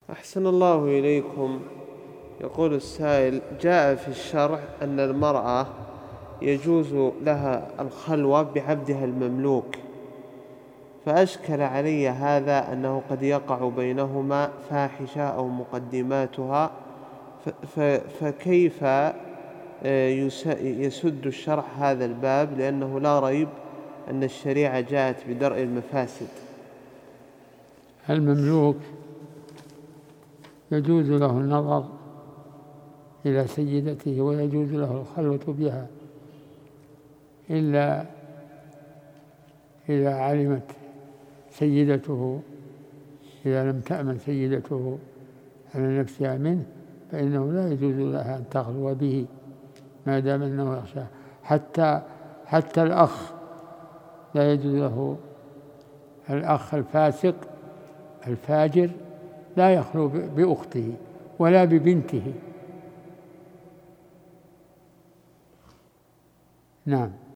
أحسن الله إليكم. يقول السائل: جاء في الشرع أن المرأة يجوز لها الخلوة بعبدها المملوك، فأشكل علي هذا أنه قد يقع بينهما فاحشة أو مقدماتها، فكيف يسد الشرع هذا الباب، لأنه لا ريب أن الشريعة جاءت بدرء المفاسد. المملوك يجوز له النظر إلى سيدته ويجوز له الخلوة بها، إلا إذا علمت سيدته، إذا لم تأمن سيدته على نفسها منه فإنه لا يجوز لها أن تخلو به ما دام أنه يخشى. حتى الأخ لا يجوز له، الأخ الفاسق الفاجر لا يخلو بأخته ولا ببنته. نعم.